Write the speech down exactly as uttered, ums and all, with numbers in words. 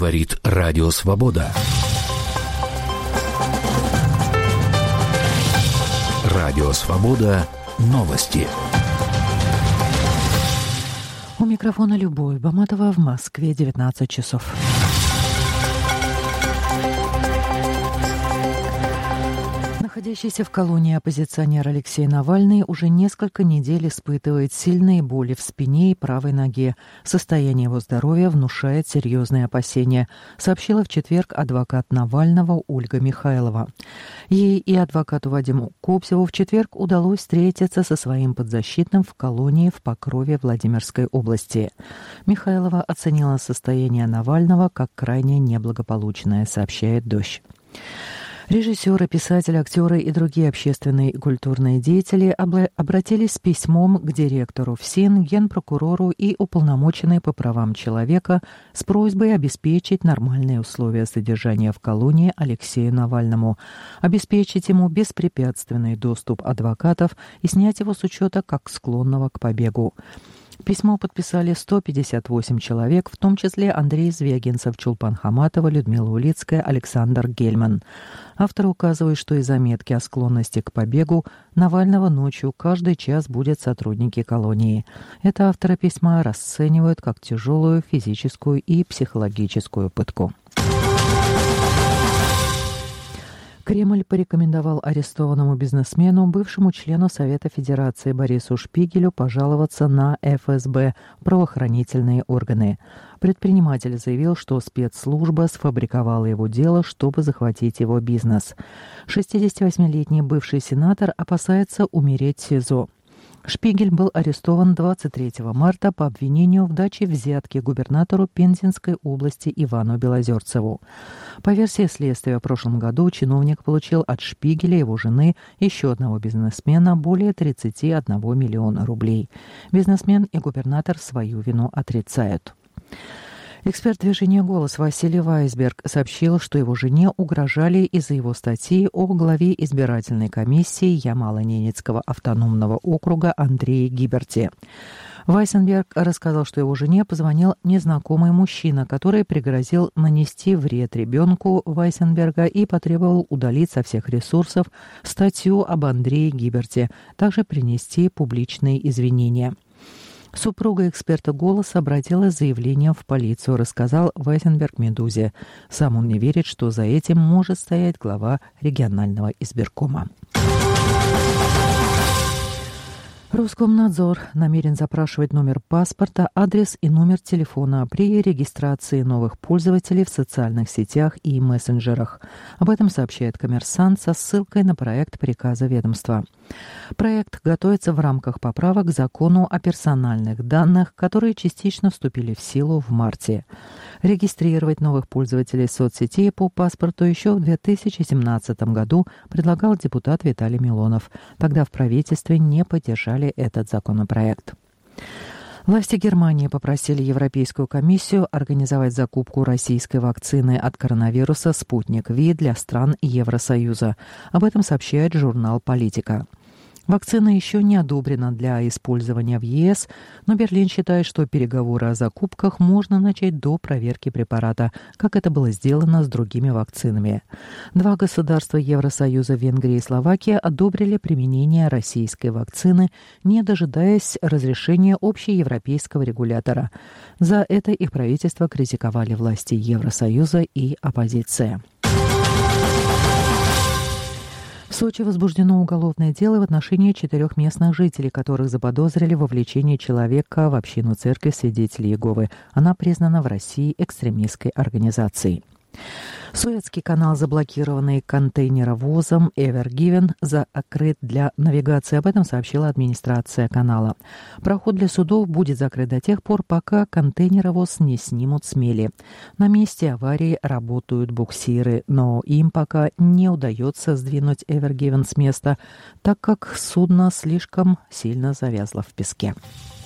Говорит Радио Свобода. Радио Свобода. Новости. У микрофона Любовь Баматова, в Москве девятнадцать часов. Находящийся в колонии оппозиционер Алексей Навальный уже несколько недель испытывает сильные боли в спине и правой ноге. Состояние его здоровья внушает серьезные опасения, сообщила в четверг адвокат Навального Ольга Михайлова. Ей и адвокату Вадиму Кобзеву в четверг удалось встретиться со своим подзащитным в колонии в Покрове Владимирской области. Михайлова оценила состояние Навального как крайне неблагополучное, сообщает «Дождь». Режиссеры, писатели, актеры и другие общественные и культурные деятели обратились с письмом к директору ФСИН, генпрокурору и уполномоченной по правам человека с просьбой обеспечить нормальные условия содержания в колонии Алексею Навальному, обеспечить ему беспрепятственный доступ адвокатов и снять его с учета как склонного к побегу. Письмо подписали сто пятьдесят восемь человек, в том числе Андрей Звягинцев, Чулпан Хаматова, Людмила Улицкая, Александр Гельман. Авторы указывают, что из заметки о склонности к побегу Навального ночью каждый час будут сотрудники колонии. Это авторы письма расценивают как тяжелую физическую и психологическую пытку. Кремль порекомендовал арестованному бизнесмену, бывшему члену Совета Федерации Борису Шпигелю, пожаловаться на эф эс бэ, правоохранительные органы. Предприниматель заявил, что спецслужба сфабриковала его дело, чтобы захватить его бизнес. шестидесятивосьмилетний бывший сенатор опасается умереть в СИЗО. Шпигель был арестован двадцать третьего марта по обвинению в даче взятки губернатору Пензенской области Ивану Белозерцеву. По версии следствия, в прошлом году чиновник получил от Шпигеля и его жены, еще одного бизнесмена, более тридцать один миллион рублей. Бизнесмен и губернатор свою вину отрицают. Эксперт движения «Голос» Василий Вайсберг сообщил, что его жене угрожали из-за его статьи о главе избирательной комиссии Ямало-Ненецкого автономного округа Андрее Гиберте. Вайсенберг рассказал, что его жене позвонил незнакомый мужчина, который пригрозил нанести вред ребенку Вайсенберга и потребовал удалить со всех ресурсов статью об Андрее Гиберте, также принести публичные извинения. Супруга эксперта «Голоса» обратилась с заявлением в полицию, рассказал Вайсенберг «Медузе». Сам он не верит, что за этим может стоять глава регионального избиркома. Роскомнадзор намерен запрашивать номер паспорта, адрес и номер телефона при регистрации новых пользователей в социальных сетях и мессенджерах. Об этом сообщает «Коммерсант» со ссылкой на проект приказа ведомства. Проект готовится в рамках поправок к закону о персональных данных, которые частично вступили в силу в марте. Регистрировать новых пользователей соцсетей по паспорту еще в две тысячи семнадцатом году предлагал депутат Виталий Милонов. Тогда в правительстве не поддержали этот законопроект. Власти Германии попросили Европейскую комиссию организовать закупку российской вакцины от коронавируса «Спутник Ви» для стран Евросоюза. Об этом сообщает журнал «Политика». Вакцина еще не одобрена для использования в е эс, но Берлин считает, что переговоры о закупках можно начать до проверки препарата, как это было сделано с другими вакцинами. Два государства Евросоюза, Венгрия и Словакия, одобрили применение российской вакцины, не дожидаясь разрешения общеевропейского регулятора. За это их правительства критиковали власти Евросоюза и оппозиция. В Сочи возбуждено уголовное дело в отношении четырех местных жителей, которых заподозрили в вовлечении человека в общину церкви Свидетелей Иеговы. Она признана в России экстремистской организацией. Суэцкий канал, заблокированный контейнеровозом Ever Given, закрыт для навигации. Об этом сообщила администрация канала. Проход для судов будет закрыт до тех пор, пока контейнеровоз не снимут с мели. На месте аварии работают буксиры, но им пока не удается сдвинуть Ever Given с места, так как судно слишком сильно завязло в песке.